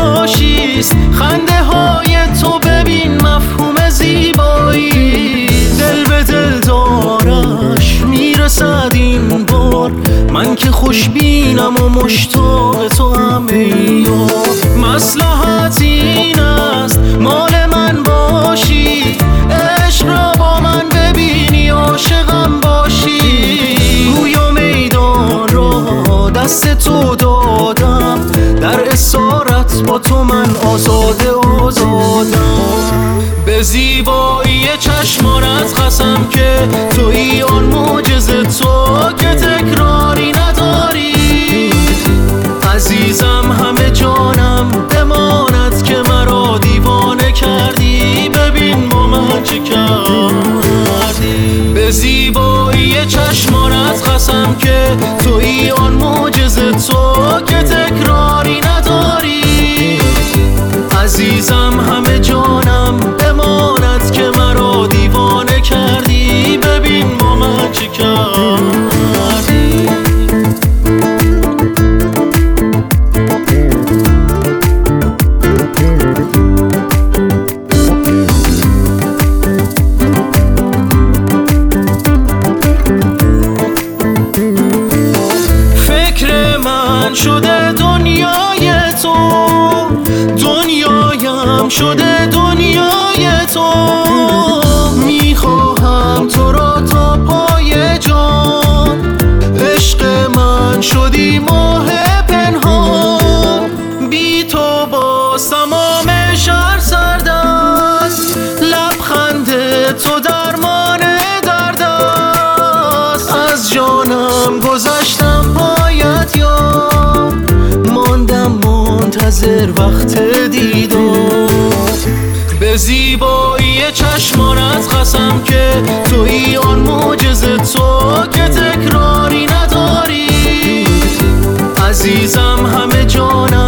باشیست. خنده های تو ببین مفهوم زیبایی، دل به دل دارش میرسد این بار. من که خوشبینم و مشتاق تو هم ای یار. مصلحت این است مال من باشی، عشق را با من ببینی عاشقم باشی. روی و میدان را دست تو دادم، در اسارت با تو من آزاده آزادم. به زیبایی چشمانت قسم که تویی آن معجزه، تو که تکراری نداری. عزیزم همه جانم بماند که مرا دیوانه کردی، ببین با من چه کردی. به زیبایی چشمانت قسم که تویی آن معجزه، تو که تکراری نداری. عزیزم همه جانم بماند که مرا دیوانه کردی، ببین با من چه کردی. فکر من شده دنیای تو، دنیایم شده دنیای تو. میخواهم تو را تا پای جان، عشق من شدی ماه پنهان. بی تو باز تمام شهر سرد است، لبخند تو درمان درد است. از جانم گذشتم پایت یار، ماندم منتظر وقت دیدار. به زیبایی چشمانت قسم که تویی آن معجزه، تو که تکراری نداری. عزیزم همه جانم